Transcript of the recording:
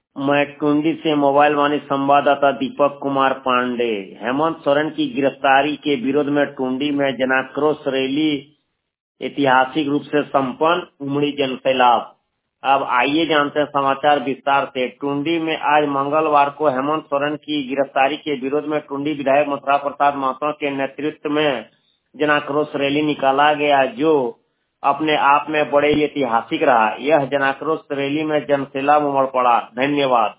मैं टुंडी से मोबाइल वाणी संवाददाता दीपक कुमार पांडे। हेमंत सोरेन की गिरफ्तारी के विरोध में टुंडी में जनाक्रोश रैली ऐतिहासिक रूप से संपन्न, उमड़ी जनसैलाब। अब आइए जानते हैं समाचार विस्तार से। टुंडी में आज मंगलवार को हेमंत सोरेन की गिरफ्तारी के विरोध में टुंडी विधायक मथुरा प्रसाद महतो के नेतृत्व में जनाक्रोश रैली निकाला गया, जो अपने आप में बड़े ऐतिहासिक रहा। यह जनाक्रोश रैली में जनसैलाब उमड़ पड़ा। धन्यवाद।